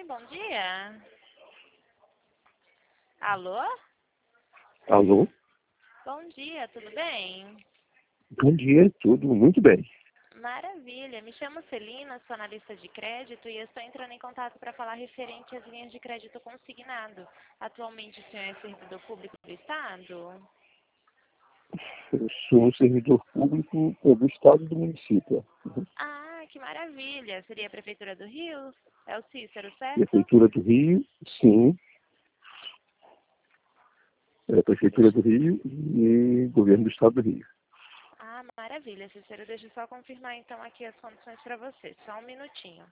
bom dia. Alô? Alô? Bom dia, tudo bem? Bom dia, tudo muito bem. Maravilha, me chamo Celina, sou analista de crédito e eu estou entrando em contato para falar referente às linhas de crédito consignado. Atualmente o senhor é servidor público do Estado? Eu sou servidor público do Estado e do município. Ah, que maravilha! Seria a Prefeitura do Rio? É o Cícero, certo? Prefeitura do Rio, sim. Prefeitura do Rio e Governo do Estado do Rio. Ah, maravilha, Cícero. Deixa eu só confirmar então aqui as condições para você. Só um minutinho.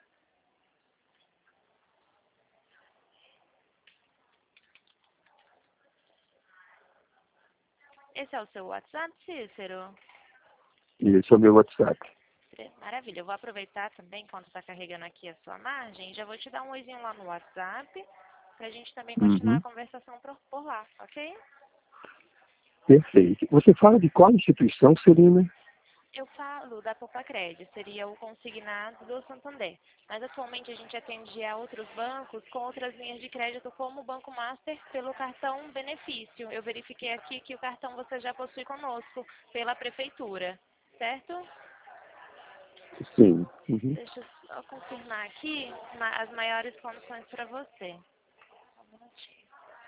Esse é o seu WhatsApp, Cícero? E esse é o meu WhatsApp. Maravilha, eu vou aproveitar também, enquanto está carregando aqui a sua margem, já vou te dar um oizinho lá no WhatsApp, para a gente também continuar a conversação por lá, ok? Perfeito. Você fala de qual instituição, Celina? Eu falo da Popacred, seria o consignado do Santander, mas atualmente a gente atende a outros bancos com outras linhas de crédito, como o Banco Master, pelo cartão benefício. Eu verifiquei aqui que o cartão você já possui conosco, pela Prefeitura, certo? Sim. Deixa eu só confirmar aqui as maiores condições para você. Só um minutinho.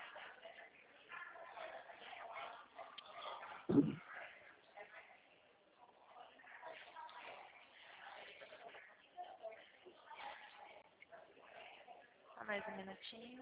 Só mais um minutinho.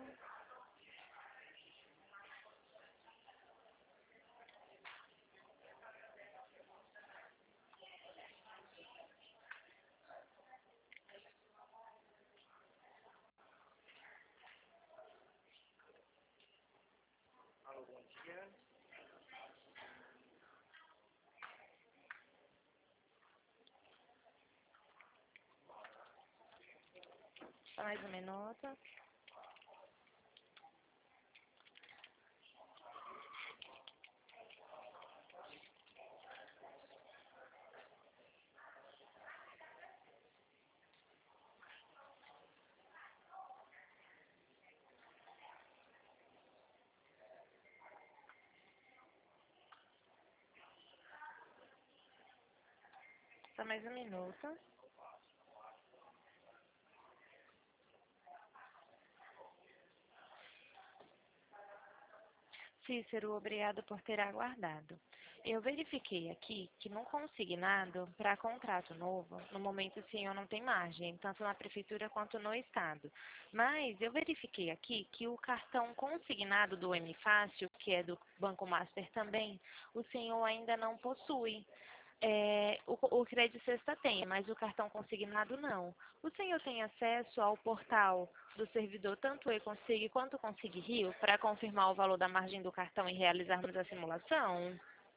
Só mais um minuto. Só mais um minuto. Cícero, obrigado por ter aguardado. Eu verifiquei aqui que no consignado para contrato novo, no momento o senhor não tem margem, tanto na prefeitura quanto no estado. Mas eu verifiquei aqui que o cartão consignado do M Fácil, que é do Banco Master também, o senhor ainda não possui. O Crédito Sexta tem, mas o cartão consignado não. O senhor tem acesso ao portal do servidor, tanto e-Consig quanto o Consig Rio, para confirmar o valor da margem do cartão e realizarmos a simulação?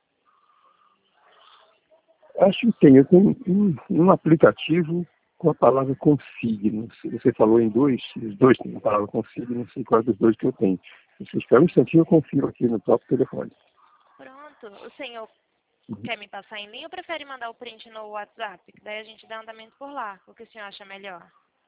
Acho que tem. Eu tenho um aplicativo com a palavra config. Não sei, você falou em dois, os dois têm a palavra config, não sei qual dos dois que eu tenho. Se você espera um instantinho, eu confiro aqui no próprio telefone. Pronto. O senhor quer me passar em linha ou prefere mandar o print no WhatsApp? Que daí a gente dá andamento por lá. O que o senhor acha melhor?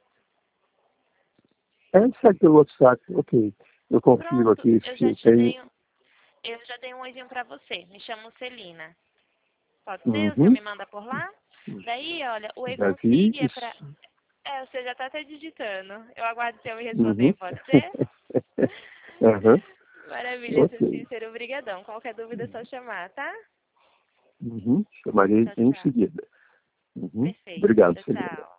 Segue pelo WhatsApp, ok. Eu confiro Pronto. aqui se eu tenho. Eu já dei um oizinho para você. Me chamo Celina. Pode ser? O senhor Uhum. me manda por lá? Daí, olha, o Já vi e-Consig é para... isso. você já está até digitando. Eu aguardo o senhor me responder, Uhum. pode ser? Uhum. Maravilha, seu Ok. Cícero. Obrigadão. Qualquer dúvida é só chamar, tá? Uhum. Chamarei Tchau, em tchau. seguida. Uhum. Perfeito. Obrigado, Tchau, Celina. tchau.